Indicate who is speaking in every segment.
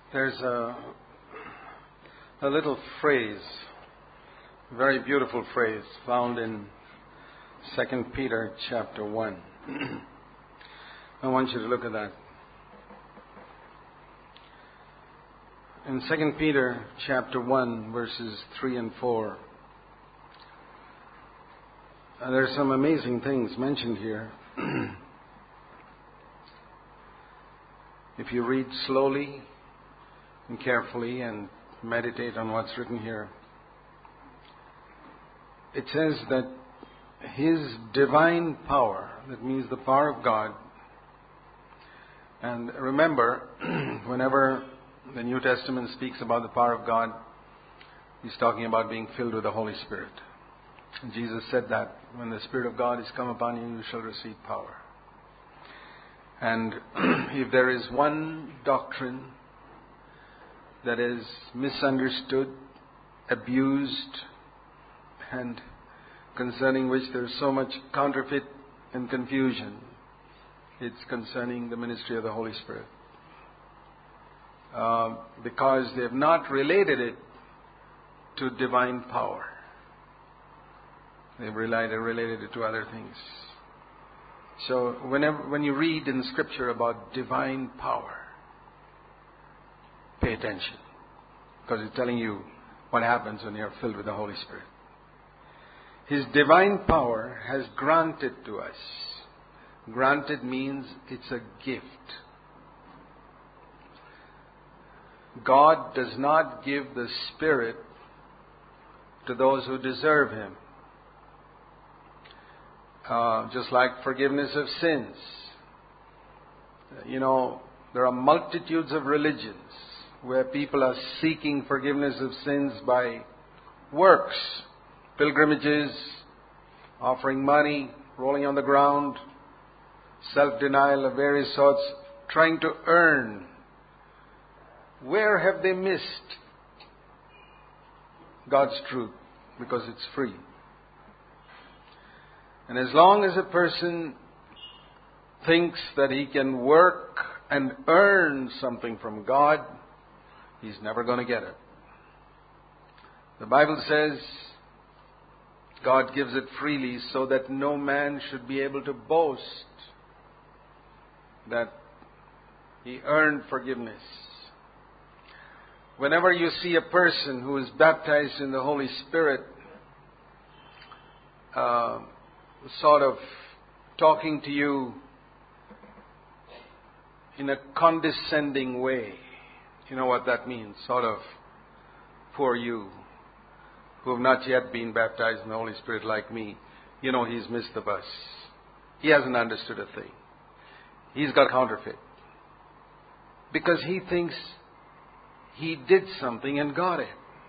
Speaker 1: There's a little phrase, a very beautiful phrase, found in 2 Peter chapter 1. I want you to look at that. In 2 Peter chapter 1, verses 3 and 4, there are some amazing things mentioned here. If you read slowly and carefully and meditate on what's written here, it says that His divine power, that means the power of God, and remember, whenever the New Testament speaks about the power of God, He's talking about being filled with the Holy Spirit. And Jesus said that when the Spirit of God is come upon you, you shall receive power. And if there is one doctrine that is misunderstood, abused, and concerning which there is so much counterfeit and confusion, it's concerning the ministry of the Holy Spirit. Because they have not related it to divine power. They've related it to other things. So when you read in Scripture about divine power, pay attention, because it's telling you what happens when you're filled with the Holy Spirit. His divine power has granted to us. Granted means it's a gift. God does not give the Spirit to those who deserve Him. Just like forgiveness of sins. There are multitudes of religions where people are seeking forgiveness of sins by works, pilgrimages, offering money, rolling on the ground, self-denial of various sorts, trying to earn. Where have they missed God's truth? Because it's free. And as long as a person thinks that he can work and earn something from God, he's never going to get it. The Bible says God gives it freely so that no man should be able to boast that he earned forgiveness. Whenever you see a person who is baptized in the Holy Spirit, sort of talking to you in a condescending way. You know what that means? Sort of, poor you, who have not yet been baptized in the Holy Spirit like me. He's missed the bus. He hasn't understood a thing. He's got counterfeit. Because he thinks he did something and got it.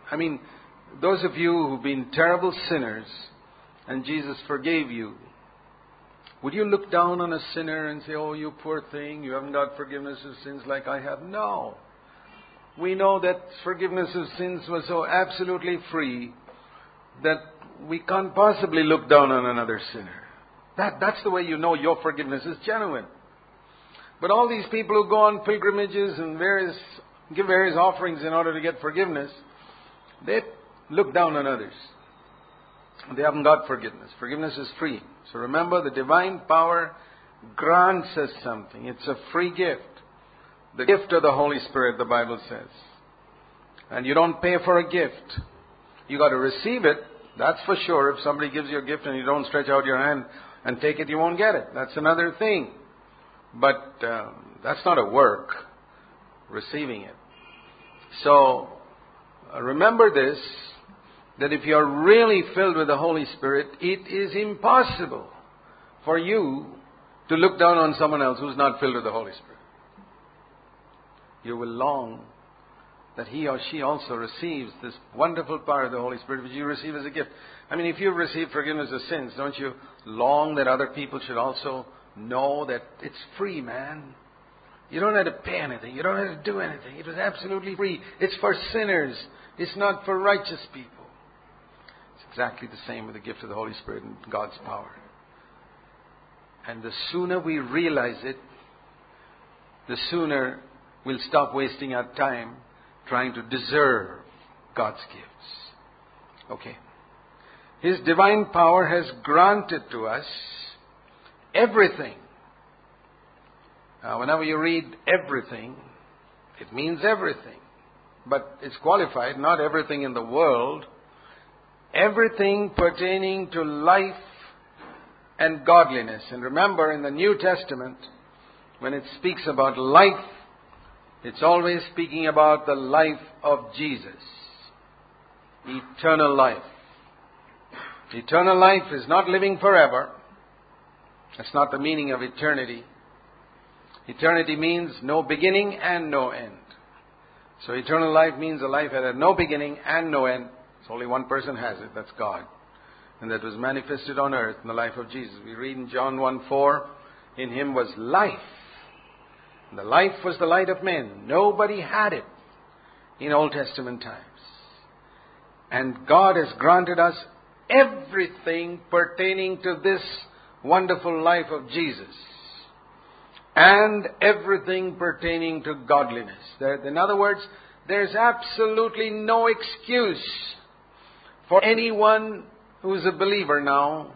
Speaker 1: Those of you who've been terrible sinners and Jesus forgave you, would you look down on a sinner and say, oh, you poor thing, you haven't got forgiveness of sins like I have? No. We know that forgiveness of sins was so absolutely free that we can't possibly look down on another sinner. That's the way you know your forgiveness is genuine. But all these people who go on pilgrimages and give various offerings in order to get forgiveness, they look down on others. They haven't got forgiveness. Forgiveness is free. So remember, the divine power grants us something. It's a free gift. The gift of the Holy Spirit, the Bible says. And you don't pay for a gift. You got to receive it. That's for sure. If somebody gives you a gift and you don't stretch out your hand and take it, you won't get it. That's another thing. But that's not a work, receiving it. So remember this, that if you are really filled with the Holy Spirit, it is impossible for you to look down on someone else who's not filled with the Holy Spirit. You will long that he or she also receives this wonderful power of the Holy Spirit, which you receive as a gift. If you've received forgiveness of sins, don't you long that other people should also know that it's free, man? You don't have to pay anything. You don't have to do anything. It was absolutely free. It's for sinners. It's not for righteous people. Exactly the same with the gift of the Holy Spirit and God's power. And the sooner we realize it, the sooner we'll stop wasting our time trying to deserve God's gifts. Okay. His divine power has granted to us everything. Now, whenever you read everything, it means everything. But it's qualified, not everything in the world. Everything pertaining to life and godliness. And remember, in the New Testament, when it speaks about life, it's always speaking about the life of Jesus. Eternal life. Eternal life is not living forever. That's not the meaning of eternity. Eternity means no beginning and no end. So eternal life means a life that had no beginning and no end. So only one person has it, that's God. And that was manifested on earth in the life of Jesus. We read in John 1:4, in Him was life. And the life was the light of men. Nobody had it in Old Testament times. And God has granted us everything pertaining to this wonderful life of Jesus. And everything pertaining to godliness. In other words, there's absolutely no excuse for anyone who is a believer now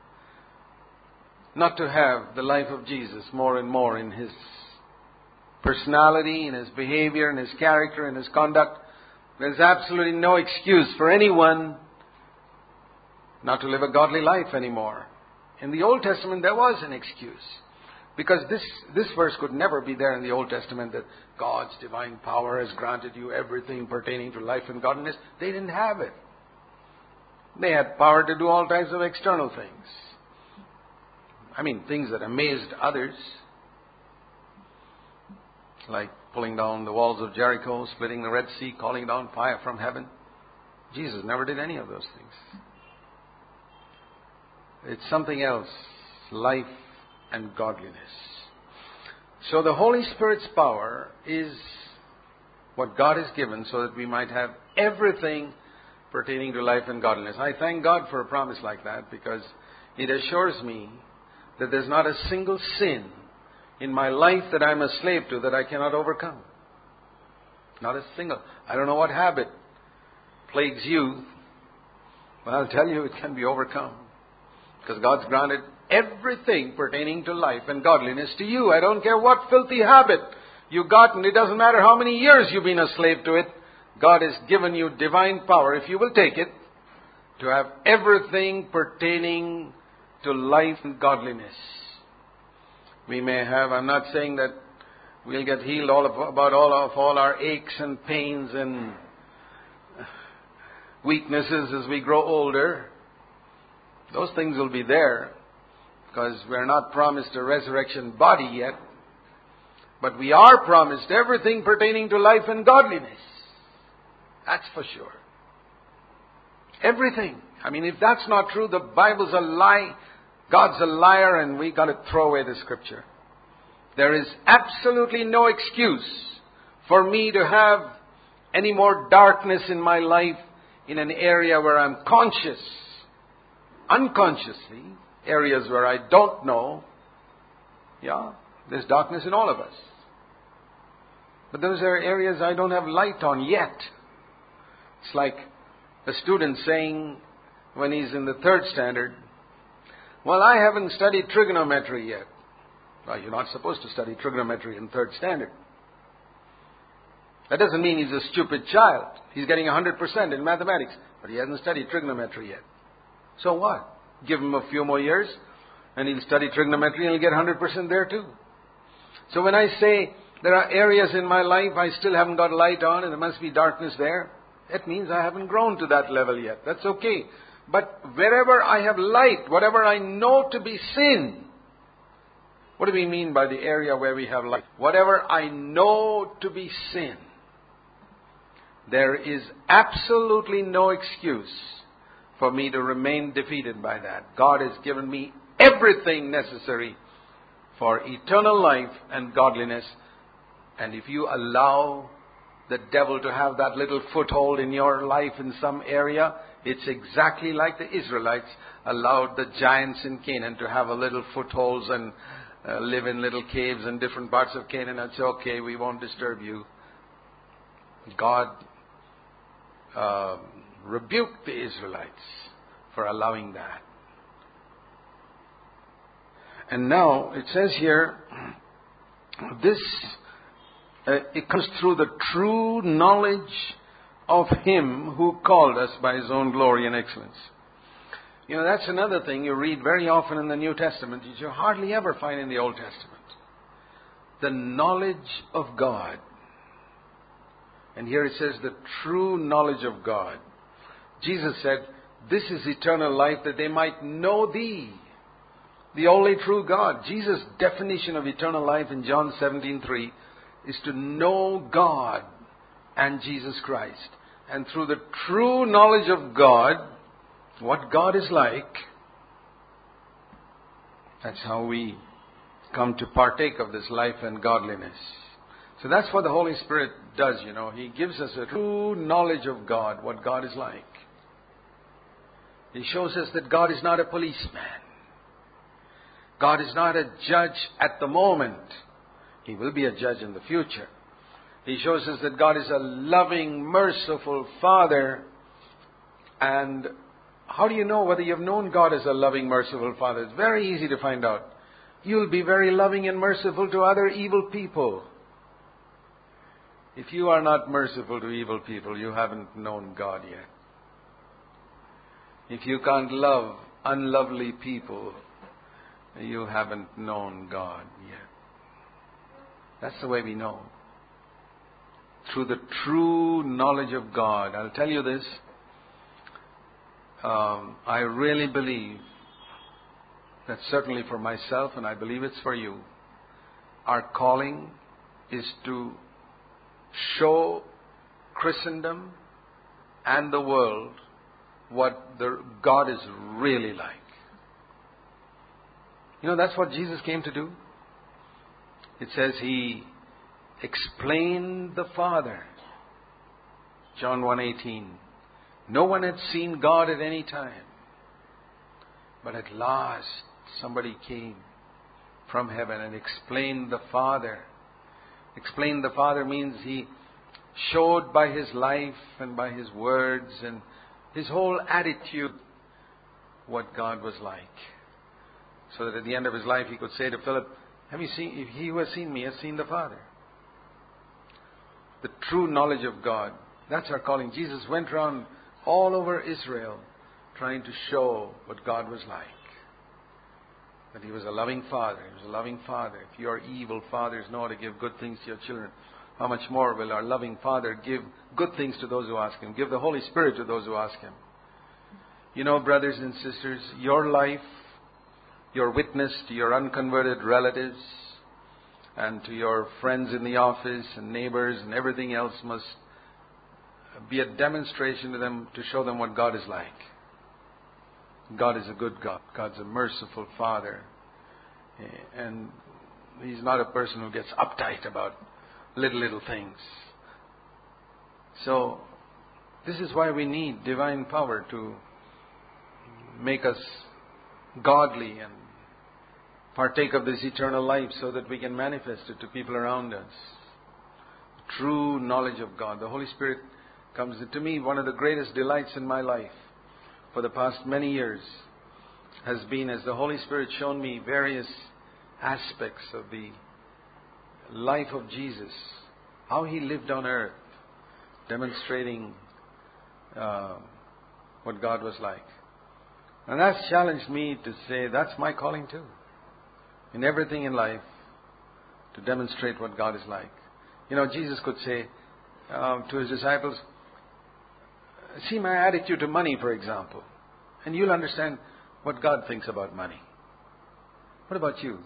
Speaker 1: not to have the life of Jesus more and more in his personality, in his behavior, in his character, in his conduct. There's absolutely no excuse for anyone not to live a godly life anymore. In the Old Testament, there was an excuse. Because this verse could never be there in the Old Testament, that God's divine power has granted you everything pertaining to life and godliness. They didn't have it. They had power to do all types of external things. I mean, things that amazed others. Like pulling down the walls of Jericho, splitting the Red Sea, calling down fire from heaven. Jesus never did any of those things. It's something else. Life and godliness. So the Holy Spirit's power is what God has given so that we might have everything pertaining to life and godliness. I thank God for a promise like that because it assures me that there's not a single sin in my life that I'm a slave to that I cannot overcome. Not a single. I don't know what habit plagues you, but I'll tell you it can be overcome. Because God's granted everything pertaining to life and godliness to you. I don't care what filthy habit you've gotten. It doesn't matter how many years you've been a slave to it. God has given you divine power, if you will take it, to have everything pertaining to life and godliness. We may have, I'm not saying that we'll get healed about all our aches and pains and weaknesses as we grow older. Those things will be there because we're not promised a resurrection body yet. But we are promised everything pertaining to life and godliness. That's for sure. Everything. I mean, if that's not true, the Bible's a lie. God's a liar, and we got to throw away the Scripture. There is absolutely no excuse for me to have any more darkness in my life in an area where I'm conscious, unconsciously, areas where I don't know. Yeah, there's darkness in all of us. But those are areas I don't have light on yet. It's like a student saying when he's in the third standard, well, I haven't studied trigonometry yet. Well, you're not supposed to study trigonometry in third standard. That doesn't mean he's a stupid child. He's getting 100% in mathematics, but he hasn't studied trigonometry yet. So what? Give him a few more years, and he'll study trigonometry and he'll get 100% there too. So when I say there are areas in my life I still haven't got light on and there must be darkness there, that means I haven't grown to that level yet. That's okay. But wherever I have light, whatever I know to be sin, what do we mean by the area where we have light? Whatever I know to be sin, there is absolutely no excuse for me to remain defeated by that. God has given me everything necessary for eternal life and godliness. And if you allow the devil to have that little foothold in your life in some area, it's exactly like the Israelites allowed the giants in Canaan to have a little footholds and live in little caves in different parts of Canaan. I'd say, okay, we won't disturb you. God rebuked the Israelites for allowing that. And now it says here, this it comes through the true knowledge of Him who called us by His own glory and excellence. You know, that's another thing you read very often in the New Testament that you hardly ever find in the Old Testament. The knowledge of God. And here it says the true knowledge of God. Jesus said, this is eternal life, that they might know Thee, the only true God. Jesus' definition of eternal life in John 17:3 is to know God and Jesus Christ. And through the true knowledge of God, what God is like, that's how we come to partake of this life and godliness. So that's what the Holy Spirit does, you know. He gives us a true knowledge of God, what God is like. He shows us that God is not a policeman. God is not a judge at the moment. He will be a judge in the future. He shows us that God is a loving, merciful Father. And how do you know whether you've known God as a loving, merciful Father? It's very easy to find out. You'll be very loving and merciful to other evil people. If you are not merciful to evil people, you haven't known God yet. If you can't love unlovely people, you haven't known God yet. That's the way we know. Through the true knowledge of God. I'll tell you this. I really believe that certainly for myself, and I believe it's for you, our calling is to show Christendom and the world what God is really like. You know, that's what Jesus came to do. It says He explained the Father. John 1:18. No one had seen God at any time. But at last, somebody came from heaven and explained the Father. Explained the Father means He showed by His life and by His words and His whole attitude what God was like. So that at the end of His life He could say to Philip, have you seen, if he who has seen me has seen the Father. The true knowledge of God. That's our calling. Jesus went around all over Israel trying to show what God was like. That He was a loving Father. He was a loving Father. If your evil fathers know how to give good things to your children, how much more will our loving Father give good things to those who ask Him, give the Holy Spirit to those who ask Him. You know, brothers and sisters, your life, your witness to your unconverted relatives and to your friends in the office and neighbors and everything else must be a demonstration to them to show them what God is like. God is a good God. God's a merciful Father. And He's not a person who gets uptight about little things. So, this is why we need divine power to make us godly and partake of this eternal life so that we can manifest it to people around us. True knowledge of God. The Holy Spirit comes to me. One of the greatest delights in my life for the past many years has been as the Holy Spirit shown me various aspects of the life of Jesus, how He lived on earth, demonstrating what God was like. And that's challenged me to say that's my calling too. In everything in life, to demonstrate what God is like. You know, Jesus could say to His disciples, see my attitude to money, for example, and you'll understand what God thinks about money. What about you?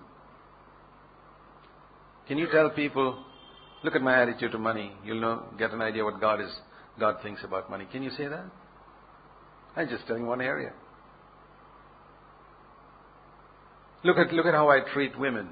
Speaker 1: Can you tell people, look at my attitude to money, you'll get an idea what God thinks about money. Can you say that? I'm just telling one area. Look at how I treat women.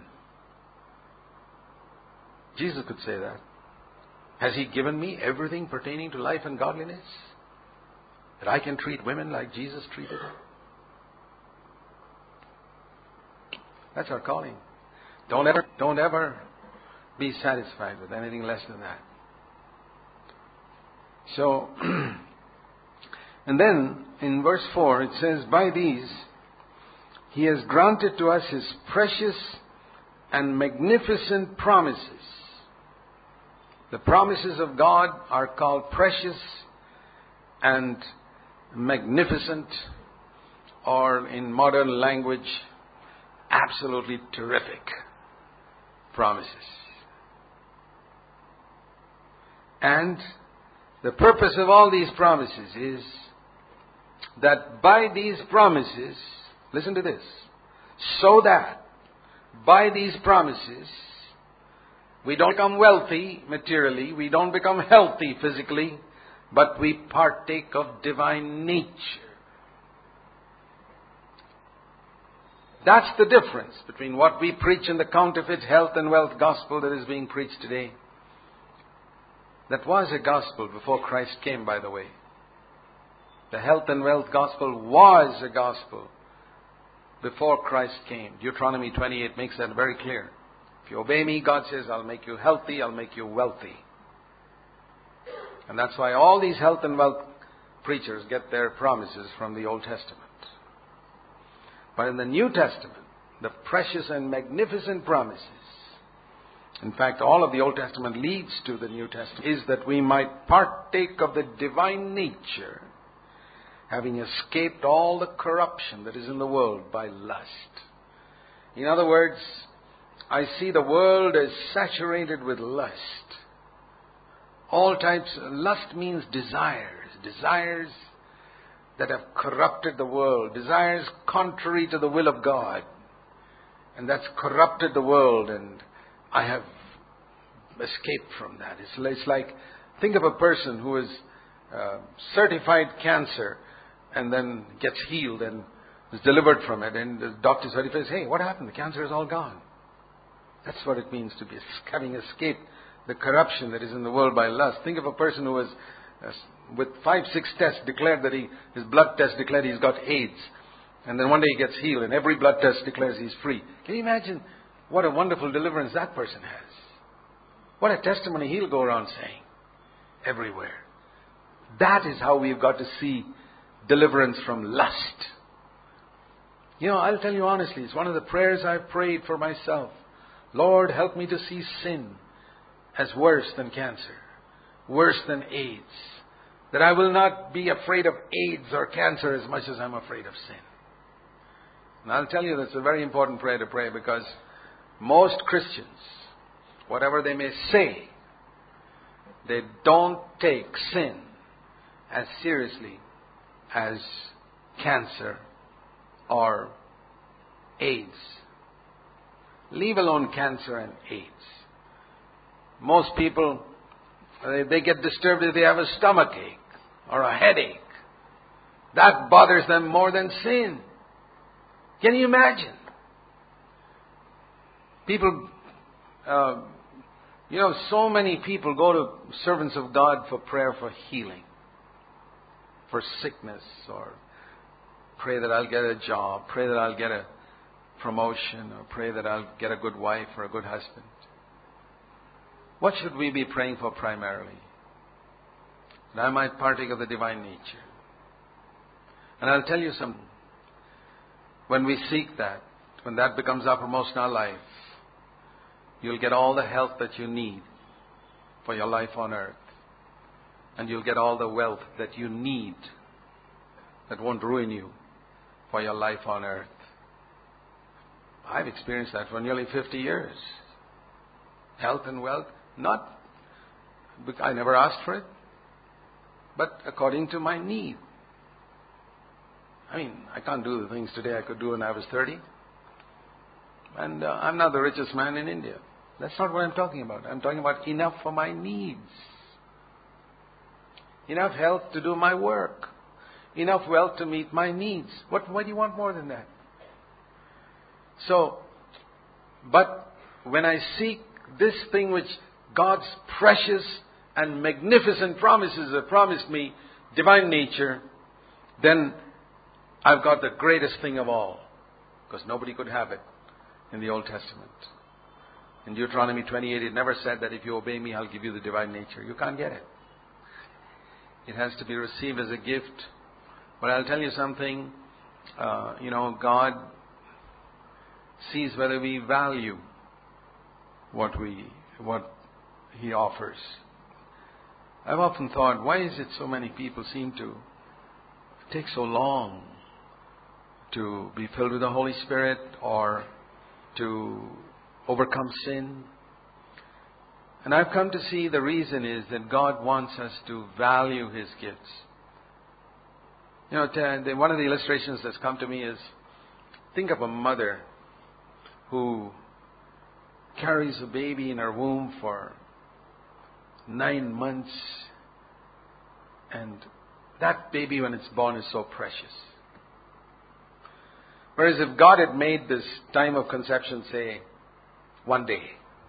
Speaker 1: Jesus could say that. Has He given me everything pertaining to life and godliness? That I can treat women like Jesus treated them? That's our calling. Don't ever be satisfied with anything less than that. So, and then in verse 4 it says, by these He has granted to us His precious and magnificent promises. The promises of God are called precious and magnificent, or in modern language, absolutely terrific promises. And the purpose of all these promises is that by these promises, listen to this, so that by these promises we don't become wealthy materially, we don't become healthy physically, but we partake of divine nature. That's the difference between what we preach in the counterfeit health and wealth gospel that is being preached today. That was a gospel before Christ came, by the way. The health and wealth gospel was a gospel before Christ came. Deuteronomy 28 makes that very clear. If you obey me, God says, I'll make you healthy, I'll make you wealthy. And that's why all these health and wealth preachers get their promises from the Old Testament. But in the New Testament, the precious and magnificent promises, in fact, all of the Old Testament leads to the New Testament, is that we might partake of the divine nature, having escaped all the corruption that is in the world by lust. In other words, I see the world as saturated with lust. All types. Lust means desires. Desires that have corrupted the world. Desires contrary to the will of God. And that's corrupted the world, and I have escaped from that. It's like, think of a person who is certified cancer and then gets healed and is delivered from it, and the doctor certifies, hey, what happened? The cancer is all gone. That's what it means to be having escaped the corruption that is in the world by lust. Think of a person who was, with 5-6 tests, declared that his blood test declared he's got AIDS. And then one day he gets healed and every blood test declares he's free. Can you imagine what a wonderful deliverance that person has? What a testimony he'll go around saying everywhere. That is how we've got to see deliverance from lust. You know, I'll tell you honestly, it's one of the prayers I've prayed for myself. Lord, help me to see sin as worse than cancer, worse than AIDS. That I will not be afraid of AIDS or cancer as much as I'm afraid of sin. And I'll tell you that's a very important prayer to pray, because most Christians, whatever they may say, they don't take sin as seriously as cancer or AIDS. Leave alone cancer and AIDS. Most people, they get disturbed if they have a stomach ache or a headache. That bothers them more than sin. Can you imagine? People, so many people go to servants of God for prayer for healing, for sickness, or pray that I'll get a job, pray that I'll get a promotion, or pray that I'll get a good wife or a good husband. What should we be praying for primarily? That I might partake of the divine nature. And I'll tell you something. When we seek that, when that becomes uppermost in our life, you'll get all the health that you need for your life on earth. And you'll get all the wealth that you need that won't ruin you for your life on earth. I've experienced that for nearly 50 years. Health and wealth, I never asked for it, but according to my need. I mean, I can't do the things today I could do when I was 30. And I'm not the richest man in India. That's not what I'm talking about. I'm talking about enough for my needs. Enough health to do my work. Enough wealth to meet my needs. What do you want more than that? So, but when I seek this thing which God's precious and magnificent promises have promised me, divine nature, then I've got the greatest thing of all. Because nobody could have it in the Old Testament. In Deuteronomy 28, it never said that if you obey me, I'll give you the divine nature. You can't get it. It has to be received as a gift. But I'll tell you something, God sees whether we value what He offers. I've often thought, why is it so many people seem to take so long to be filled with the Holy Spirit or to overcome sin? And I've come to see the reason is that God wants us to value His gifts. One of the illustrations that's come to me is, think of a mother who carries a baby in her womb for 9 months, and that baby when it's born is so precious. Whereas if God had made this time of conception, say, one day,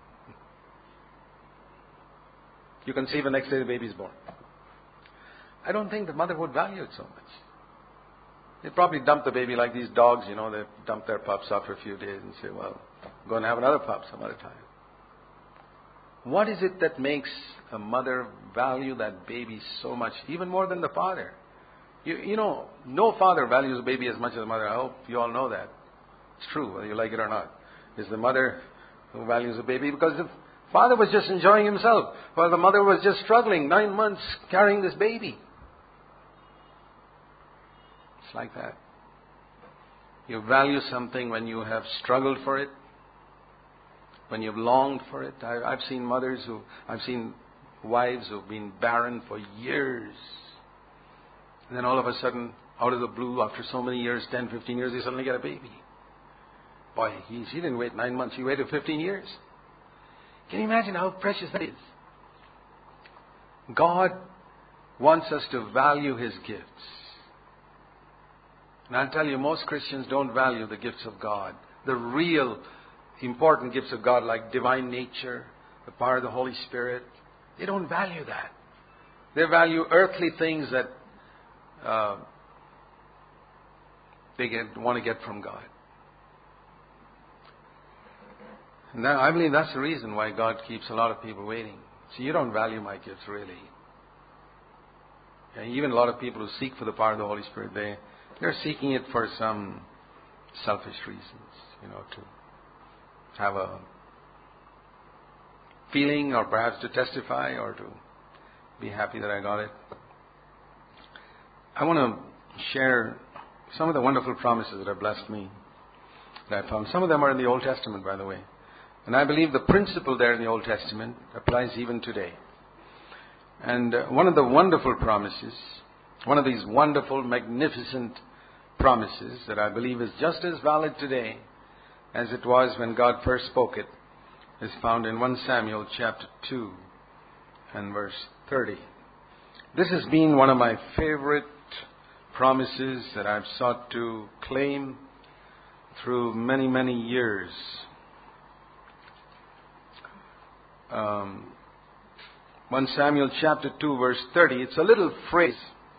Speaker 1: you conceive the next day the baby is born, I don't think the mother would value it so much. They'd probably dump the baby like these dogs, they dump their pups after a few days and say, well, go and have another pup some other time. What is it that makes a mother value that baby so much, even more than the father? No father values a baby as much as a mother. I hope you all know that. It's true, whether you like it or not. It's the mother who values a baby, because the father was just enjoying himself, while the mother was just struggling 9 months carrying this baby. It's like that. You value something when you have struggled for it, when you've longed for it. I've seen wives who've been barren for years. And then all of a sudden, out of the blue, after so many years, 10, 15 years, they suddenly get a baby. Boy, she didn't wait 9 months, she waited 15 years. Can you imagine how precious that is? God wants us to value His gifts. And I'll tell you, most Christians don't value the gifts of God. The real important gifts of God, like divine nature, the power of the Holy Spirit. They don't value that. They value earthly things that they want to get from God. And I believe that's the reason why God keeps a lot of people waiting. See, you don't value my gifts, really. And even a lot of people who seek for the power of the Holy Spirit, they're seeking it for some selfish reasons, to have a feeling, or perhaps to testify, or to be happy that I got it. I want to share some of the wonderful promises that have blessed me, that I found. Some of them are in the Old Testament, by the way. And I believe the principle there in the Old Testament applies even today. And one of the wonderful promises, one of these wonderful, magnificent promises that I believe is just as valid today as it was when God first spoke it, is found in 1 Samuel chapter 2 and verse 30. This has been one of my favorite promises that I've sought to claim through many, many years. 1 Samuel chapter 2 verse 30. It's a little phrase.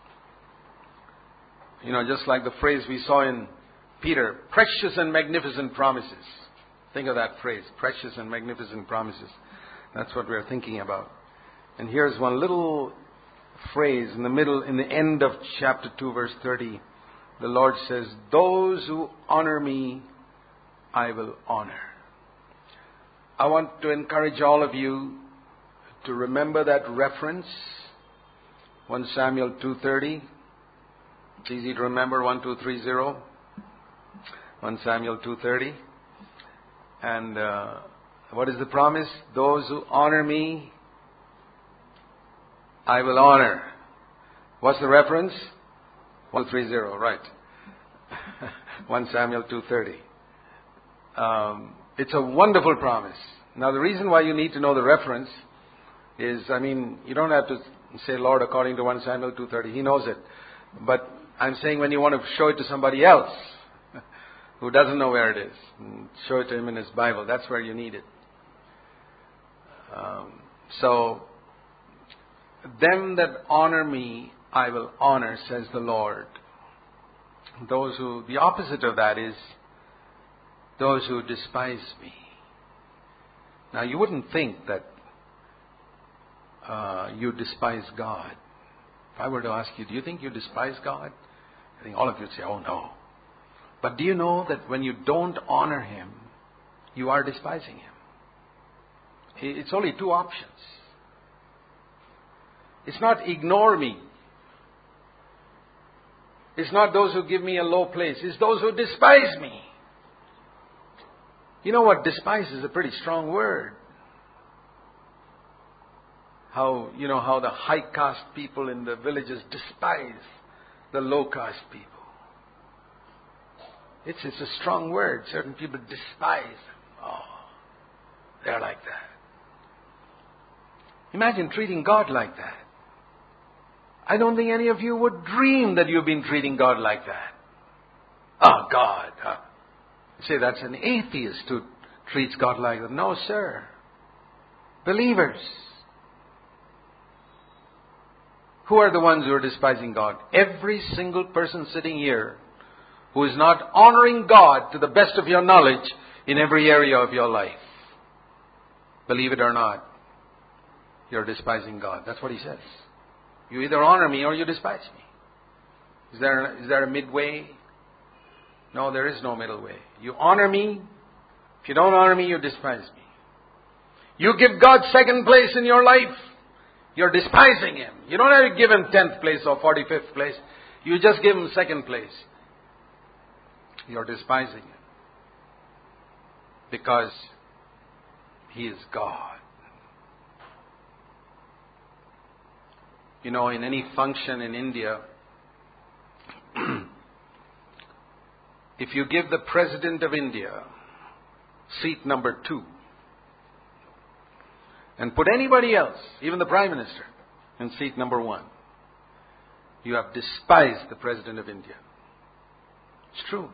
Speaker 1: Just like the phrase we saw in Peter, precious and magnificent promises. Think of that phrase, precious and magnificent promises. That's what we're thinking about. And here's one little phrase in the end of chapter 2 verse 30. The Lord says, those who honor me, I will honor. I want to encourage all of you to remember that reference, 1 Samuel 2:30. It's easy to remember, 1230. 1 Samuel 2:30. And what is the promise? Those who honor me, I will honor. What's the reference? 1230, right. 1 Samuel 2:30. It's a wonderful promise. Now, the reason why you need to know the reference is, you don't have to say, Lord, according to 1 Samuel 2:30. He knows it. But I'm saying when you want to show it to somebody else who doesn't know where it is, show it to him in his Bible. That's where you need it. So, them that honor me, I will honor, says the Lord. The opposite of that is those who despise me. Now, you wouldn't think that you despise God. If I were to ask you, do you think you despise God? I think all of you would say, oh no. But do you know that when you don't honor Him, you are despising Him? It's only two options. It's not ignore me. It's not those who give me a low place. It's those who despise me. You know what? Despise is a pretty strong word. How the high caste people in the villages despise the low caste people. It's a strong word. Certain people despise them. Oh, they're like that. Imagine treating God like that. I don't think any of you would dream that you've been treating God like that. Oh, God. You say that's an atheist who treats God like that. No, sir. Believers. Who are the ones who are despising God? Every single person sitting here who is not honoring God to the best of your knowledge in every area of your life. Believe it or not, you're despising God. That's what He says. You either honor me or you despise me. Is there a midway? No, there is no middle way. You honor me. If you don't honor me, you despise me. You give God second place in your life, you're despising Him. You don't have to give Him 10th place or 45th place. You just give Him second place. You're despising Him. Because He is God. You know, in any function in India, if you give the President of India seat number 2 and put anybody else, even the Prime Minister, in seat number 1, you have despised the President of India. It's true.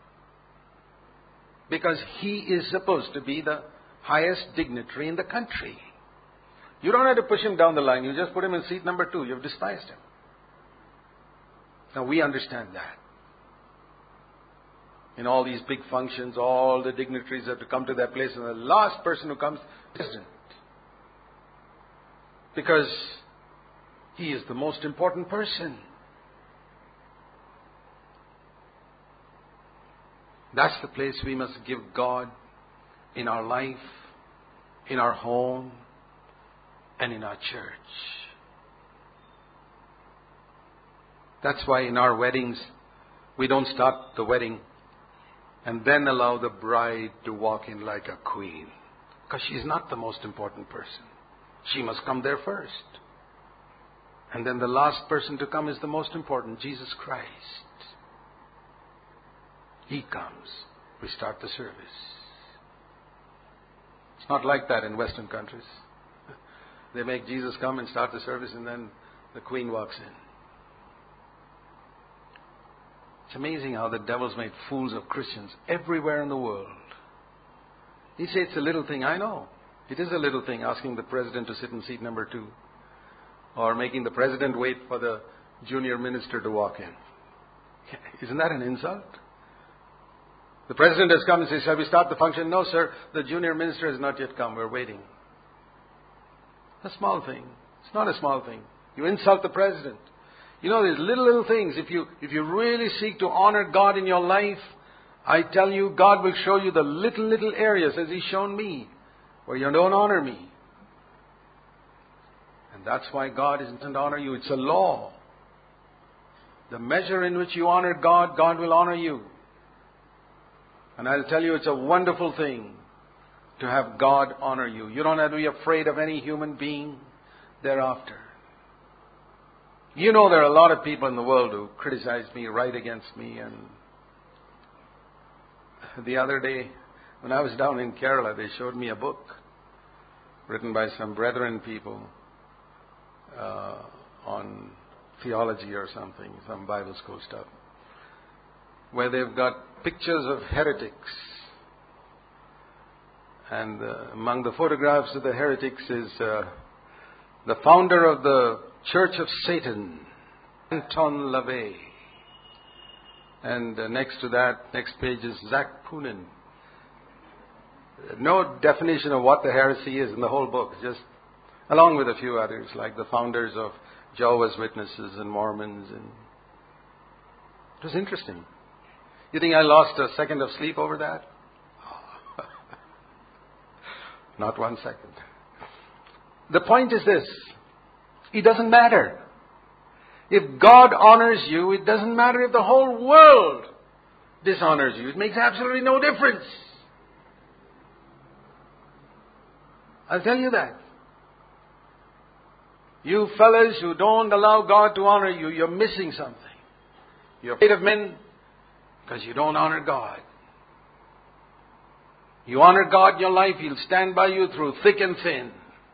Speaker 1: Because he is supposed to be the highest dignitary in the country. You don't have to push him down the line. You just put him in seat number 2. You've despised him. Now we understand that. In all these big functions, all the dignitaries have to come to their place, and the last person who comes is the president. Because he is the most important person. That's the place we must give God in our life, in our home, and in our church. That's why in our weddings, we don't start the wedding and then allow the bride to walk in like a queen. Because she's not the most important person. She must come there first. And then the last person to come is the most important, Jesus Christ. He comes. We start the service. It's not like that in Western countries. They make Jesus come and start the service, and then the Queen walks in. It's amazing how the devil's made fools of Christians everywhere in the world. You say it's a little thing. I know. It is a little thing, asking the president to sit in seat number 2. Or making the president wait for the junior minister to walk in. Isn't that an insult? The president has come and says, shall we start the function? No, sir. The junior minister has not yet come. We're waiting. A small thing. It's not a small thing. You insult the president. You know, there's little things. If you really seek to honor God in your life, I tell you, God will show you the little areas, as He's shown me, where you don't honor me. And that's why God doesn't honor you. It's a law. The measure in which you honor God, God will honor you. And I'll tell you, it's a wonderful thing to have God honor you. You don't have to be afraid of any human being thereafter. You know, there are a lot of people in the world who criticize me, write against me. And the other day, when I was down in Kerala, they showed me a book written by some brethren people on theology or something, some Bible school stuff, where they've got pictures of heretics. And among the photographs of the heretics is the founder of the Church of Satan, Anton LaVey. And next to that, next page is Zach Poonen. No definition of what the heresy is in the whole book, just along with a few others, like the founders of Jehovah's Witnesses and Mormons. And it was interesting. You think I lost a second of sleep over that? Not 1 second. The point is this. It doesn't matter. If God honors you, it doesn't matter if the whole world dishonors you. It makes absolutely no difference. I'll tell you that. You fellas who don't allow God to honor you, you're missing something. You're afraid of men because you don't honor God. You honor God in your life, He'll stand by you through thick and thin.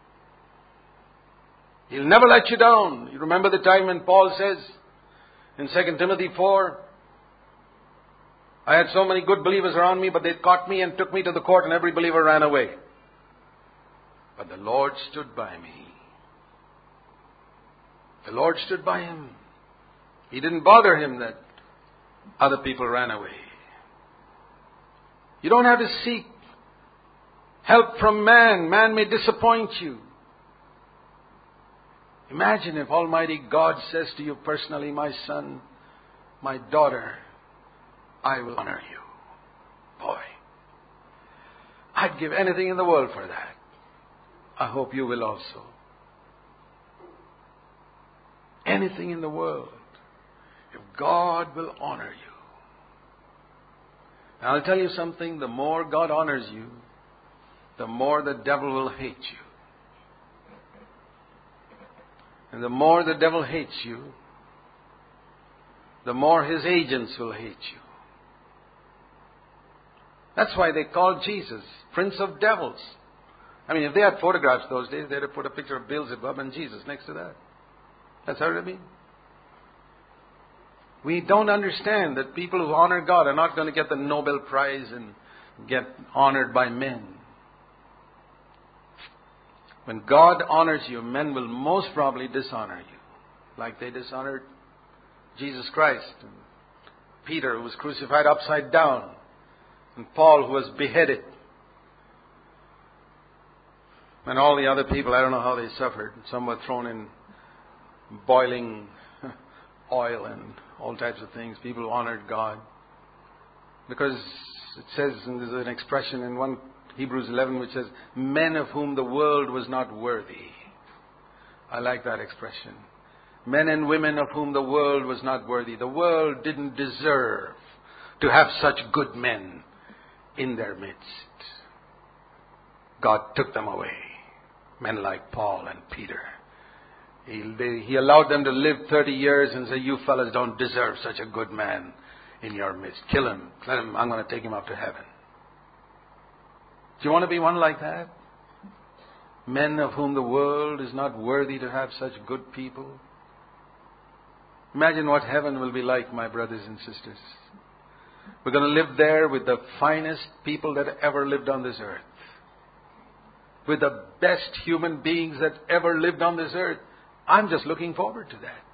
Speaker 1: He'll never let you down. You remember the time when Paul says in 2 Timothy 4, I had so many good believers around me, but they caught me and took me to the court and every believer ran away. But the Lord stood by me. The Lord stood by him. He didn't bother him that other people ran away. You don't have to seek help from man. Man may disappoint you. Imagine if Almighty God says to you personally, my son, my daughter, I will honor you. Boy, I'd give anything in the world for that. I hope you will also. Anything in the world. If God will honor you. Now I'll tell you something, the more God honors you, the more the devil will hate you. And the more the devil hates you, the more his agents will hate you. That's why they called Jesus Prince of Devils. I mean, if they had photographs those days, they'd have put a picture of Beelzebub and Jesus next to that. That's how it would be. We don't understand that people who honor God are not going to get the Nobel Prize and get honored by men. When God honors you, men will most probably dishonor you, like they dishonored Jesus Christ, and Peter, who was crucified upside down, and Paul, who was beheaded, and all the other people. I don't know how they suffered. Some were thrown in boiling oil and all types of things. People who honored God, because it says, and there's an expression in 1 Hebrews 11 which says, men of whom the world was not worthy. I like that expression. Men and women of whom the world was not worthy. The world didn't deserve to have such good men in their midst. God took them away. Men like Paul and Peter. He allowed them to live 30 years and say, you fellas don't deserve such a good man in your midst. Kill him. Let him. I'm going to take him up to heaven. Do you want to be one like that? Men of whom the world is not worthy to have such good people. Imagine what heaven will be like, my brothers and sisters. We're going to live there with the finest people that ever lived on this earth. With the best human beings that ever lived on this earth. I'm just looking forward to that.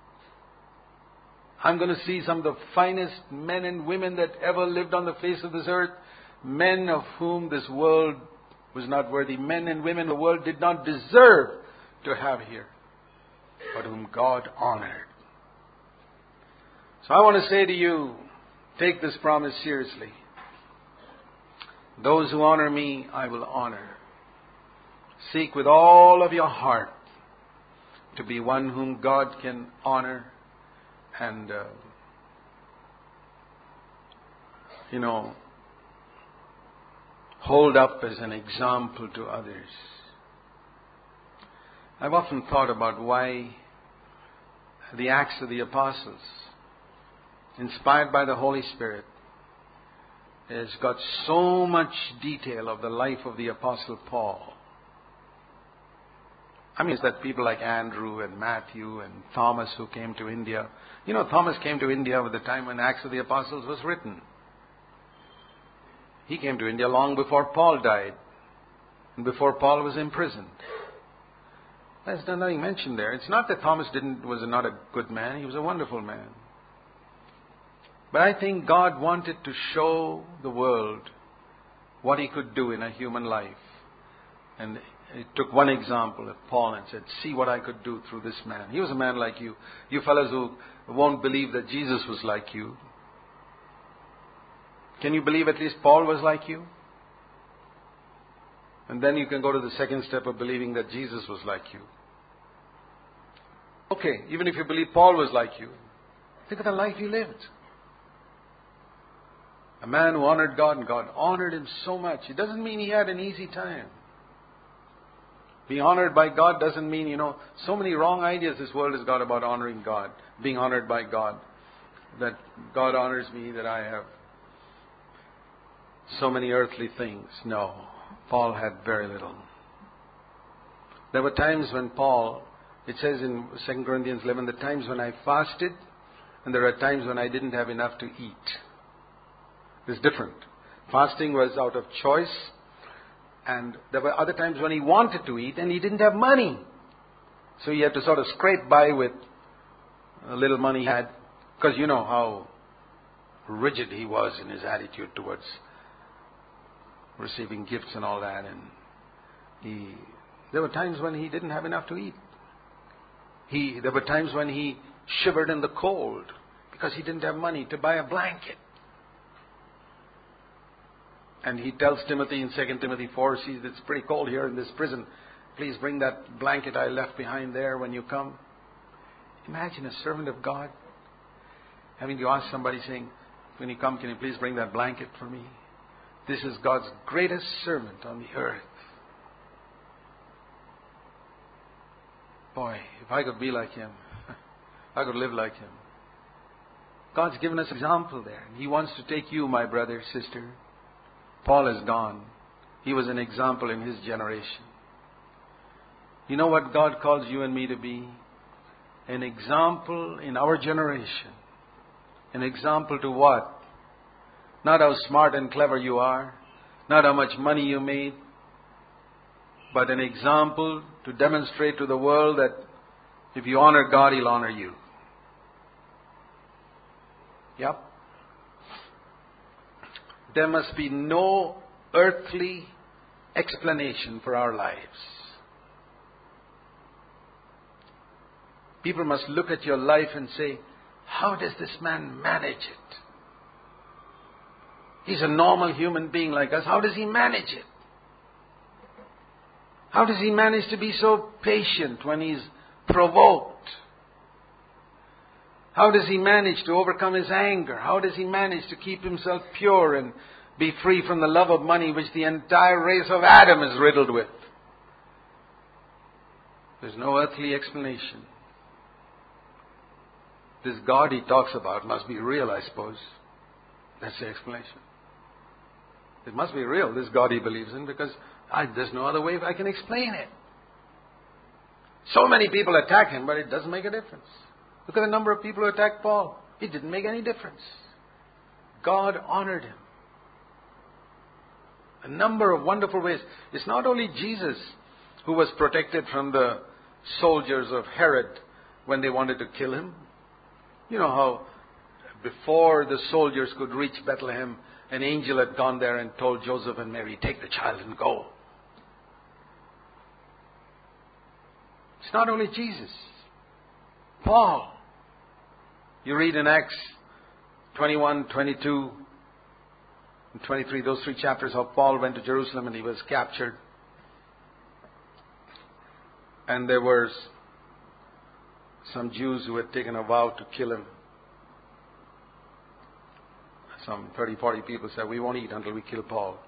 Speaker 1: I'm going to see some of the finest men and women that ever lived on the face of this earth. Men of whom this world was not worthy. Men and women the world did not deserve to have here, but whom God honored. So I want to say to you, take this promise seriously. Those who honor me, I will honor. Seek with all of your heart to be one whom God can honor and, hold up as an example to others. I've often thought about why the Acts of the Apostles, inspired by the Holy Spirit, has got so much detail of the life of the Apostle Paul. I mean, it's that people like Andrew and Matthew and Thomas who came to India. You know, Thomas came to India at the time when Acts of the Apostles was written. He came to India long before Paul died and before Paul was imprisoned. There's nothing mentioned there. It's not that Thomas was not a good man. He was a wonderful man. But I think God wanted to show the world what he could do in a human life. And he took one example of Paul and said, see what I could do through this man. He was a man like you. You fellas who won't believe that Jesus was like you. Can you believe at least Paul was like you? And then you can go to the second step of believing that Jesus was like you. Okay, even if you believe Paul was like you, think of the life he lived. A man who honored God, and God honored him so much. It doesn't mean he had an easy time. Being honored by God doesn't mean, so many wrong ideas this world has got about honoring God, being honored by God. That God honors me, that I have so many earthly things. No, Paul had very little. There were times when Paul, it says in 2 Corinthians 11, the times when I fasted, and there are times when I didn't have enough to eat. It's different. Fasting was out of choice, and there were other times when he wanted to eat and he didn't have money. So he had to sort of scrape by with a little money he had, because you know how rigid he was in his attitude towards receiving gifts and all that. And there were times when he didn't have enough to eat. There were times when he shivered in the cold because he didn't have money to buy a blanket. And he tells Timothy in 2 Timothy 4, see, it's pretty cold here in this prison. Please bring that blanket I left behind there when you come. Imagine a servant of God having to ask somebody saying, when you come, can you please bring that blanket for me? This is God's greatest servant on the earth. Boy, if I could be like him, I could live like him. God's given us example there. He wants to take you, my brother, sister. Paul is gone. He was an example in his generation. You know what God calls you and me to be? An example in our generation. An example to what? Not how smart and clever you are, not how much money you made, but an example to demonstrate to the world that if you honor God, He'll honor you. Yep. There must be no earthly explanation for our lives. People must look at your life and say, how does this man manage it? He's a normal human being like us. How does he manage it? How does he manage to be so patient when he's provoked? How does he manage to overcome his anger? How does he manage to keep himself pure and be free from the love of money which the entire race of Adam is riddled with? There's no earthly explanation. This God he talks about must be real, I suppose. That's the explanation. It must be real, this God he believes in, because there's no other way I can explain it. So many people attack him, but it doesn't make a difference. Look at the number of people who attacked Paul. It didn't make any difference. God honored him. A number of wonderful ways. It's not only Jesus who was protected from the soldiers of Herod when they wanted to kill him. You know how before the soldiers could reach Bethlehem, an angel had gone there and told Joseph and Mary, take the child and go. It's not only Jesus. Paul. You read in Acts 21, 22, and 23, those 3 chapters, how Paul went to Jerusalem and he was captured. And there were some Jews who had taken a vow to kill him. Some 30, 40 people said, we won't eat until we kill Paul.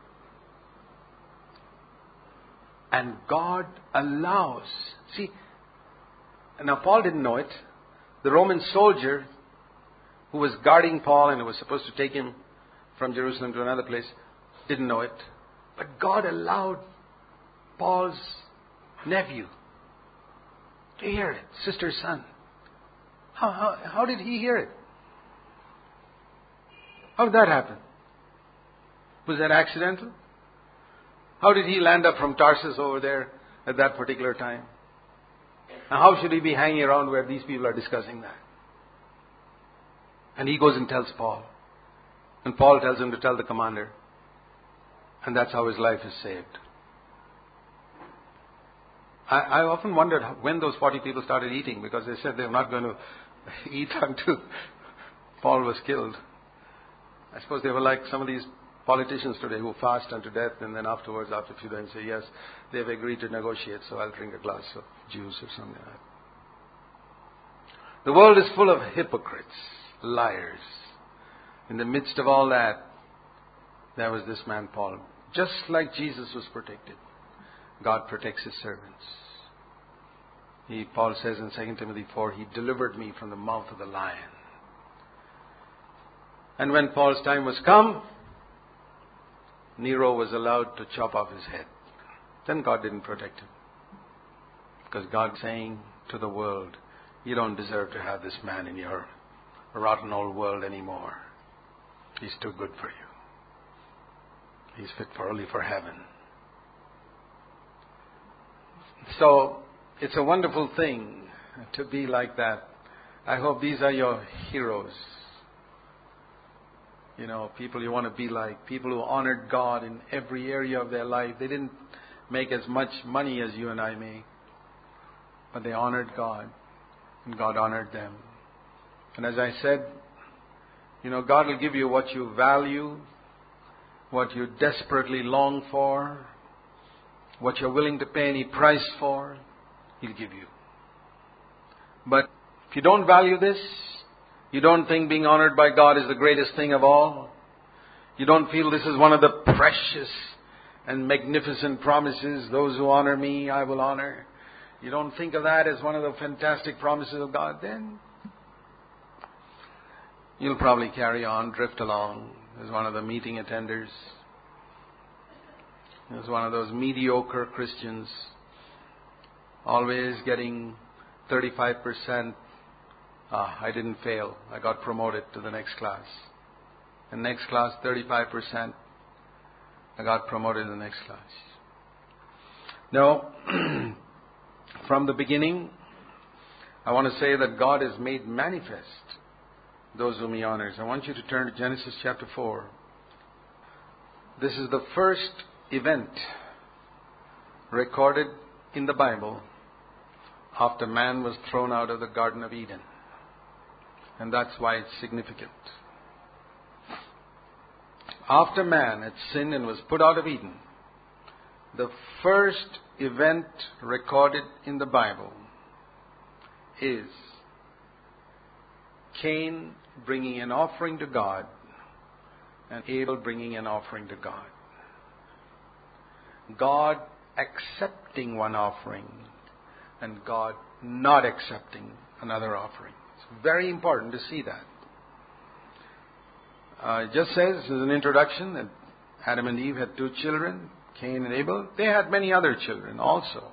Speaker 1: And God allows. See, now Paul didn't know it. The Roman soldier who was guarding Paul and who was supposed to take him from Jerusalem to another place didn't know it. But God allowed Paul's nephew to hear it, sister's son. How did he hear it? How did that happen? Was that accidental? How did he land up from Tarsus over there at that particular time? Now how should he be hanging around where these people are discussing that? And he goes and tells Paul. And Paul tells him to tell the commander. And that's how his life is saved. I often wondered when those 40 people started eating, because they said they were not going to eat until Paul was killed. I suppose they were like some of these politicians today who fast unto death, and then afterwards, after a few days, say, yes, they've agreed to negotiate, so I'll drink a glass of juice or something like that. The world is full of hypocrites, liars. In the midst of all that, there was this man Paul. Just like Jesus was protected, God protects His servants. Paul says in 2 Timothy 4, He delivered me from the mouth of the lion. And when Paul's time was come, Nero was allowed to chop off his head. Then God didn't protect him. Because God's saying to the world, you don't deserve to have this man in your rotten old world anymore. He's too good for you. He's fit only for heaven. So, it's a wonderful thing to be like that. I hope these are your heroes. You know, people you want to be like. People who honored God in every area of their life. They didn't make as much money as you and I make. But they honored God. And God honored them. And as I said, you know, God will give you what you value, what you desperately long for, what you're willing to pay any price for, He'll give you. But if you don't value this, you don't think being honored by God is the greatest thing of all, you don't feel this is one of the precious and magnificent promises, those who honor me, I will honor. You don't think of that as one of the fantastic promises of God, then you'll probably carry on, drift along as one of the meeting attenders, as one of those mediocre Christians, always getting 35%. I didn't fail. I got promoted to the next class. And next class, 35%. I got promoted to the next class. No, from the beginning, I want to say that God has made manifest those whom He honors. I want you to turn to Genesis chapter 4. This is the first event recorded in the Bible after man was thrown out of the Garden of Eden. And that's why it's significant. After man had sinned and was put out of Eden, the first event recorded in the Bible is Cain bringing an offering to God and Abel bringing an offering to God. God accepting one offering and God not accepting another offering. It's very important to see that. It just says, as an introduction, that Adam and Eve had two children, Cain and Abel. They had many other children also,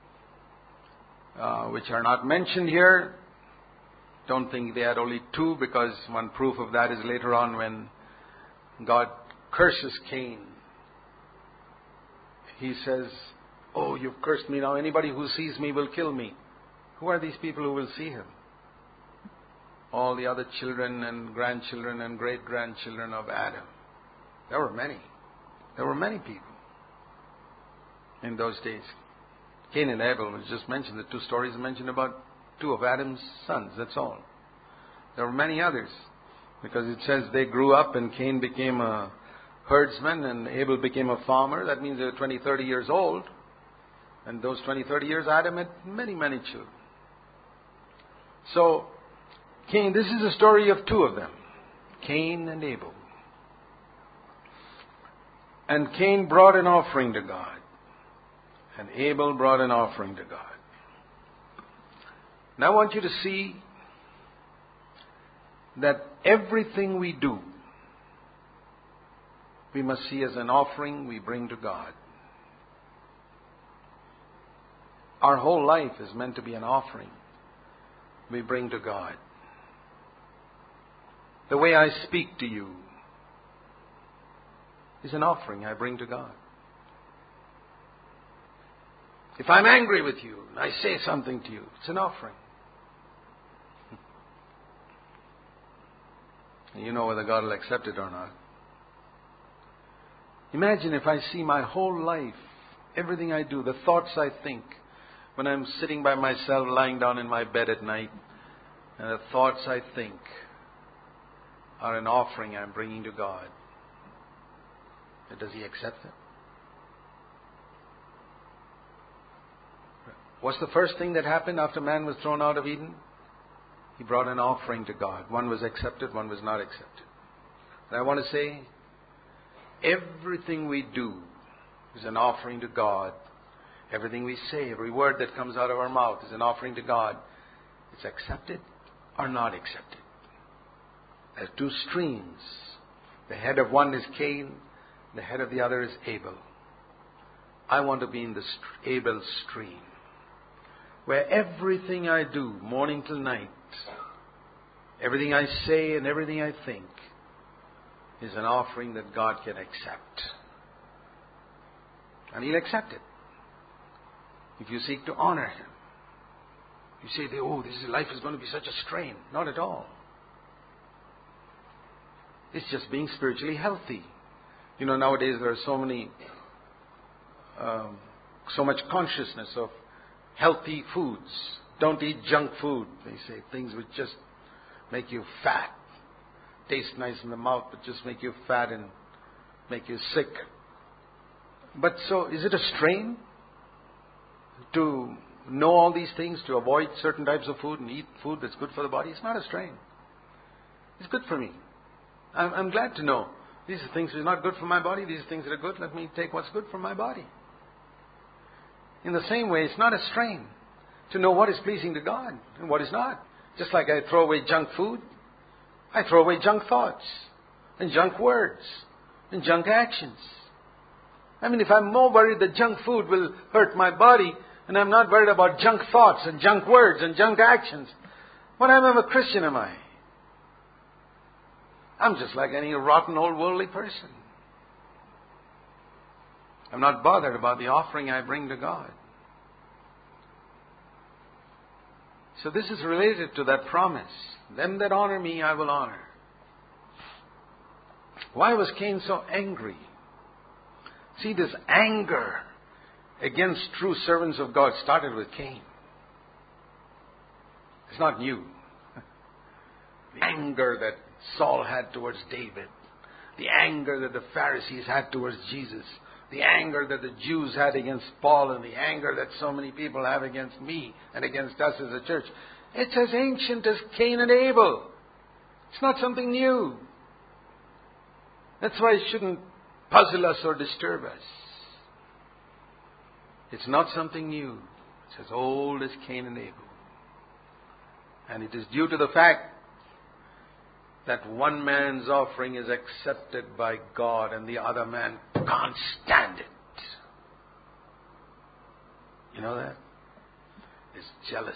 Speaker 1: which are not mentioned here. Don't think they had only two, because one proof of that is later on when God curses Cain. He says, oh, you've cursed me now. Anybody who sees me will kill me. Who are these people who will see him? All the other children and grandchildren and great-grandchildren of Adam. There were many. There were many people in those days. Cain and Abel was just mentioned. The two stories mentioned about two of Adam's sons. That's all. There were many others, because it says they grew up and Cain became a herdsman and Abel became a farmer. That means they were 20, 30 years old. And those 20, 30 years, Adam had many, many children. So, Cain, this is a story of two of them, Cain and Abel. And Cain brought an offering to God, and Abel brought an offering to God. Now I want you to see that everything we do, we must see as an offering we bring to God. Our whole life is meant to be an offering we bring to God. The way I speak to you is an offering I bring to God. If I'm angry with you and I say something to you, it's an offering. And you know whether God will accept it or not. Imagine if I see my whole life, everything I do, the thoughts I think, when I'm sitting by myself, lying down in my bed at night, and the thoughts I think are an offering I'm bringing to God. And does He accept them? What's the first thing that happened after man was thrown out of Eden? He brought an offering to God. One was accepted, one was not accepted. And I want to say, everything we do is an offering to God. Everything we say, every word that comes out of our mouth is an offering to God. It's accepted or not accepted. There's two streams. The head of one is Cain, the head of the other is Abel. I want to be in the Abel stream, where everything I do, morning till night, everything I say and everything I think, is an offering that God can accept. And He'll accept it if you seek to honor Him. You say, oh, life is going to be such a strain. Not at all. It's just being spiritually healthy. You know, nowadays there are so much consciousness of healthy foods. Don't eat junk food. They say things which just make you fat. Taste nice in the mouth, but just make you fat and make you sick. But so, is it a strain to know all these things, to avoid certain types of food and eat food that's good for the body? It's not a strain. It's good for me. I'm glad to know these are things that are not good for my body. These are things that are good. Let me take what's good for my body. In the same way, it's not a strain to know what is pleasing to God and what is not. Just like I throw away junk food, I throw away junk thoughts and junk words and junk actions. I mean, if I'm more worried that junk food will hurt my body and I'm not worried about junk thoughts and junk words and junk actions, what kind of a Christian am I? I'm just like any rotten old worldly person. I'm not bothered about the offering I bring to God. So this is related to that promise. Them that honor me, I will honor. Why was Cain so angry? See, this anger against true servants of God started with Cain. It's not new. The anger that Saul had towards David, the anger that the Pharisees had towards Jesus, the anger that the Jews had against Paul, and the anger that so many people have against me and against us as a church. It's as ancient as Cain and Abel. It's not something new. That's why it shouldn't puzzle us or disturb us. It's not something new. It's as old as Cain and Abel. And it is due to the fact that one man's offering is accepted by God and the other man can't stand it. You know that? It's jealousy.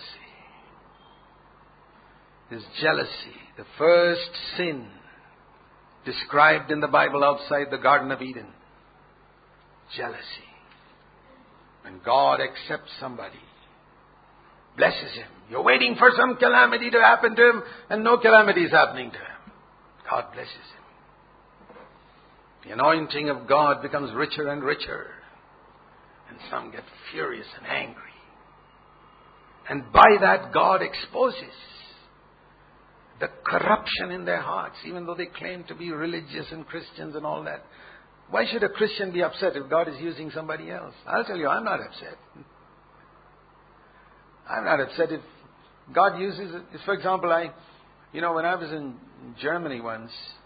Speaker 1: It's jealousy. The first sin described in the Bible outside the Garden of Eden. Jealousy. When God accepts somebody, blesses him. You're waiting for some calamity to happen to him, and no calamity is happening to him. God blesses him. The anointing of God becomes richer and richer. And some get furious and angry. And by that, God exposes the corruption in their hearts, even though they claim to be religious and Christians and all that. Why should a Christian be upset if God is using somebody else? I'll tell you, I'm not upset. I'm not upset if God uses it. For example, when I was in Germany once,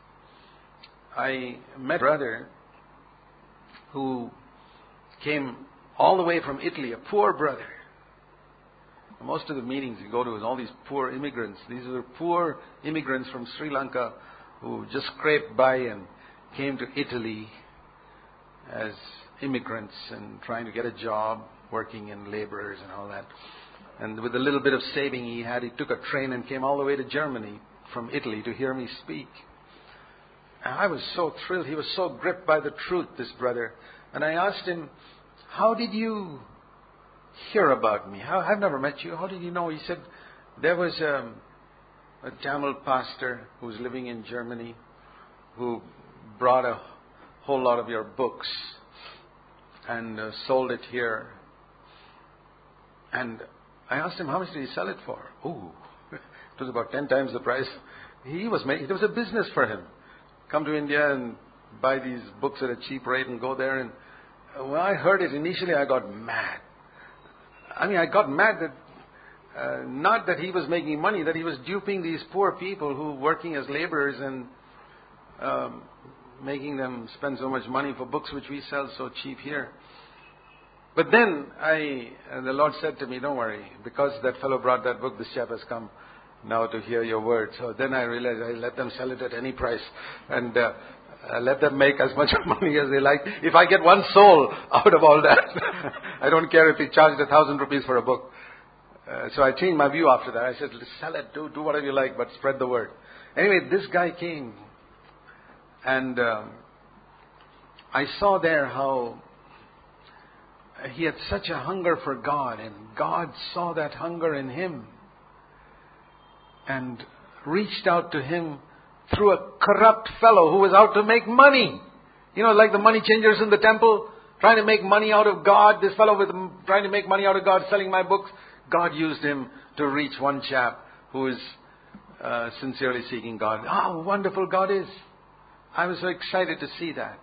Speaker 1: I met a brother who came all the way from Italy, a poor brother. Most of the meetings you go to is all these poor immigrants. These were poor immigrants from Sri Lanka who just scraped by and came to Italy as immigrants and trying to get a job, working in laborers and all that. And with a little bit of saving he had, he took a train and came all the way to Germany from Italy to hear me speak. And I was so thrilled. He was so gripped by the truth, this brother. And I asked him, how did you hear about me? I've never met you. How did you know? He said, there was a Tamil pastor who was living in Germany who brought a whole lot of your books and sold it here. And I asked him, how much did he sell it for? Oh, it was about 10 times the price. It was a business for him. Come to India and buy these books at a cheap rate and go there. And when I heard it initially, I got mad. I got mad that not that he was making money, that he was duping these poor people who were working as laborers and making them spend so much money for books which we sell so cheap here. But then the Lord said to me, don't worry, because that fellow brought that book, this chap has come now to hear your word. So then I realized I let them sell it at any price and let them make as much money as they like. If I get one soul out of all that, I don't care if he charged 1,000 rupees for a book. So I changed my view after that. I said, sell it, do whatever you like, but spread the word. Anyway, this guy came and I saw there how he had such a hunger for God, and God saw that hunger in him and reached out to him through a corrupt fellow who was out to make money. Like the money changers in the temple, trying to make money out of God. This fellow was trying to make money out of God, selling my books. God used him to reach one chap who is sincerely seeking God. How wonderful God is. I was so excited to see that.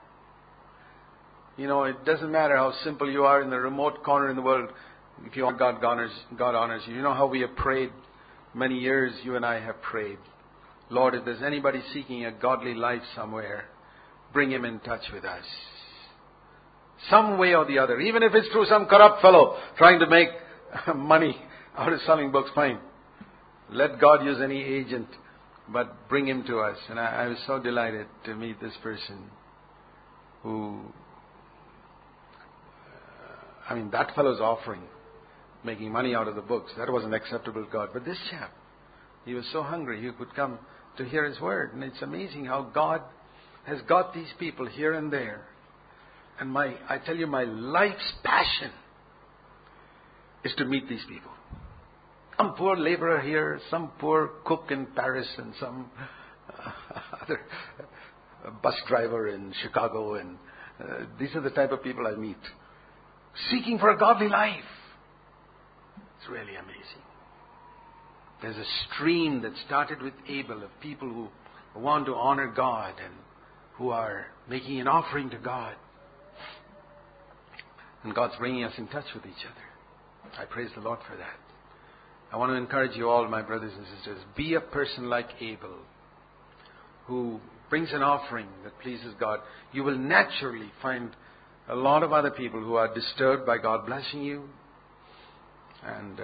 Speaker 1: It doesn't matter how simple you are in the remote corner in the world. If you honor God, God honors you. You know how we have prayed many years, you and I have prayed. Lord, if there's anybody seeking a godly life somewhere, bring him in touch with us. Some way or the other. Even if it's through some corrupt fellow trying to make money out of selling books, fine. Let God use any agent, but bring him to us. And I was so delighted to meet this person who... that fellow's offering, making money out of the books, that wasn't acceptable to God. But this chap, he was so hungry, he could come to hear his word. And it's amazing how God has got these people here and there. And I tell you, my life's passion is to meet these people. Some poor laborer here, some poor cook in Paris, and some other bus driver in Chicago. And these are the type of people I meet. Seeking for a godly life. It's really amazing. There's a stream that started with Abel of people who want to honor God and who are making an offering to God. And God's bringing us in touch with each other. I praise the Lord for that. I want to encourage you all, my brothers and sisters, be a person like Abel who brings an offering that pleases God. You will naturally find a lot of other people who are disturbed by God blessing you. And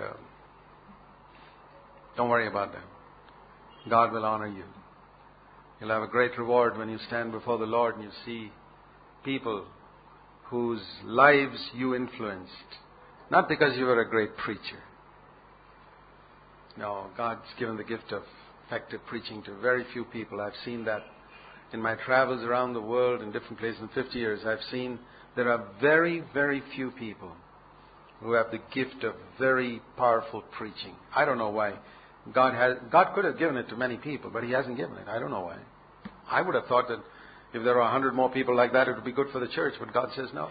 Speaker 1: don't worry about them. God will honor you. You'll have a great reward when you stand before the Lord and you see people whose lives you influenced. Not because you were a great preacher. No, God's given the gift of effective preaching to very few people. I've seen that in my travels around the world in different places in 50 years. I've seen there are very, very few people who have the gift of very powerful preaching. I don't know why. God could have given it to many people, but He hasn't given it. I don't know why. I would have thought that if there were 100 more people like that, it would be good for the church, but God says no.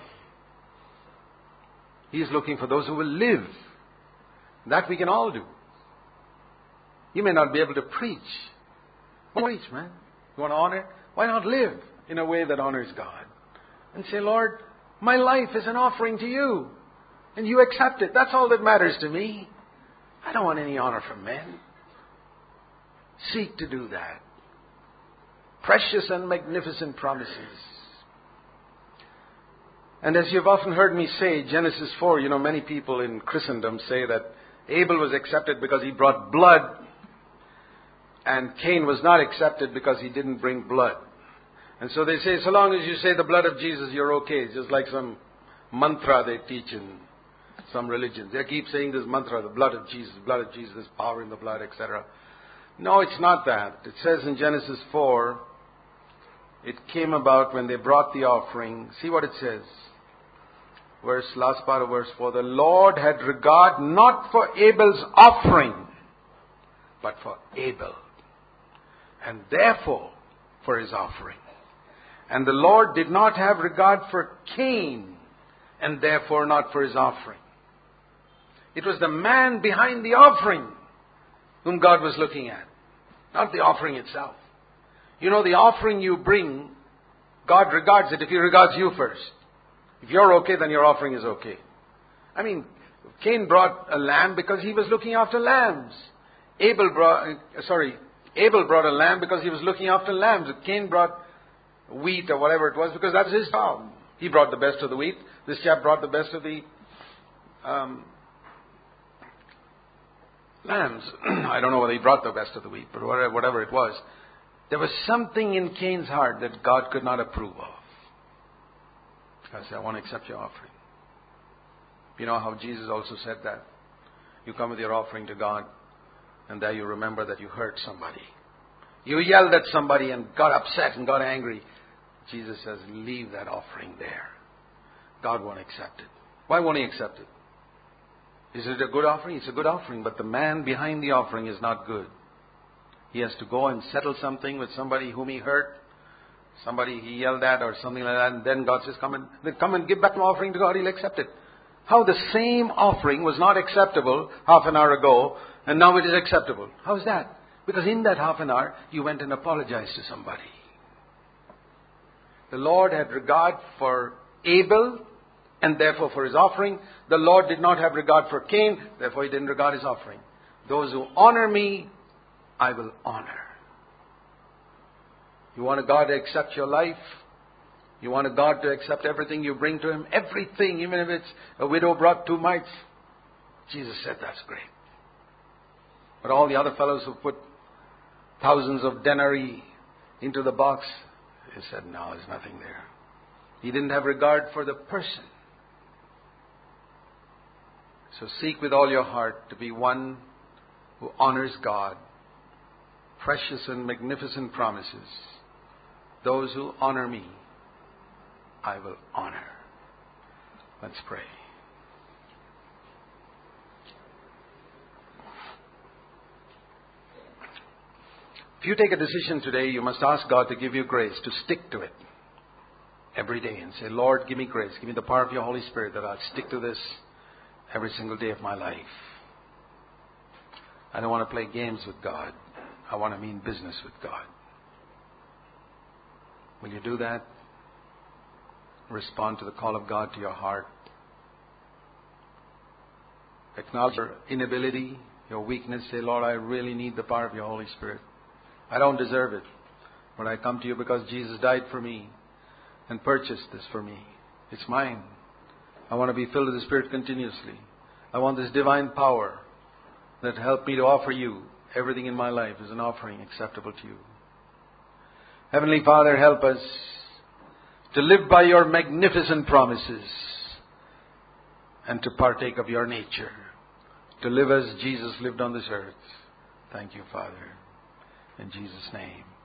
Speaker 1: He's looking for those who will live. That we can all do. You may not be able to preach. Preach, man. You want to honor? Why not live in a way that honors God? And say, Lord, my life is an offering to you. And you accept it. That's all that matters to me. I don't want any honor from men. Seek to do that. Precious and magnificent promises. And as you've often heard me say, Genesis 4, many people in Christendom say that Abel was accepted because he brought blood, and Cain was not accepted because he didn't bring blood. And so they say, so long as you say the blood of Jesus, you're okay. It's just like some mantra they teach in some religions. They keep saying this mantra, the blood of Jesus, power in the blood, etc. No, it's not that. It says in Genesis 4, it came about when they brought the offering. See what it says. Last part of verse 4. The Lord had regard not for Abel's offering, but for Abel. And therefore for his offering. And the Lord did not have regard for Cain, and therefore not for his offering. It was the man behind the offering whom God was looking at, not the offering itself. You know, the offering you bring, God regards it if He regards you first. If you're okay, then your offering is okay. I mean, Cain brought a lamb because he was looking after lambs. Abel brought a lamb because he was looking after lambs. Cain brought wheat or whatever it was because that's his job. He brought the best of the wheat. This chap brought the best of the lambs. I don't know whether he brought the best of the wheat, but whatever it was. There was something in Cain's heart that God could not approve of. God said, I want to accept your offering. You know how Jesus also said that? You come with your offering to God, and there you remember that you hurt somebody. You yelled at somebody and got upset and got angry. Jesus says, leave that offering there. God won't accept it. Why won't He accept it? Is it a good offering? It's a good offering, but the man behind the offering is not good. He has to go and settle something with somebody whom he hurt, somebody he yelled at or something like that, and then God says, come and give back my offering to God, He'll accept it. How the same offering was not acceptable half an hour ago, and now it is acceptable. How is that? Because in that half an hour, you went and apologized to somebody. The Lord had regard for Abel, and therefore for his offering. The Lord did not have regard for Cain, therefore He didn't regard his offering. Those who honor me, I will honor. You want God to accept your life? You want God to accept everything you bring to Him? Everything, even if it's a widow brought 2 mites. Jesus said, that's great. But all the other fellows who put thousands of denarii into the box, He said, no, there's nothing there. He didn't have regard for the person. So seek with all your heart to be one who honors God. Precious and magnificent promises. Those who honor me, I will honor. Let's pray. If you take a decision today, you must ask God to give you grace to stick to it every day and say, Lord, give me grace. Give me the power of your Holy Spirit that I'll stick to this every single day of my life. I don't want to play games with God. I want to mean business with God. Will you do that? Respond to the call of God to your heart. Acknowledge your inability, your weakness. Say, Lord, I really need the power of your Holy Spirit. I don't deserve it. But I come to you because Jesus died for me and purchased this for me. It's mine. I want to be filled with the Spirit continuously. I want this divine power that helped me to offer you everything in my life as an offering acceptable to you. Heavenly Father, help us to live by your magnificent promises and to partake of your nature, to live as Jesus lived on this earth. Thank you, Father. In Jesus' name.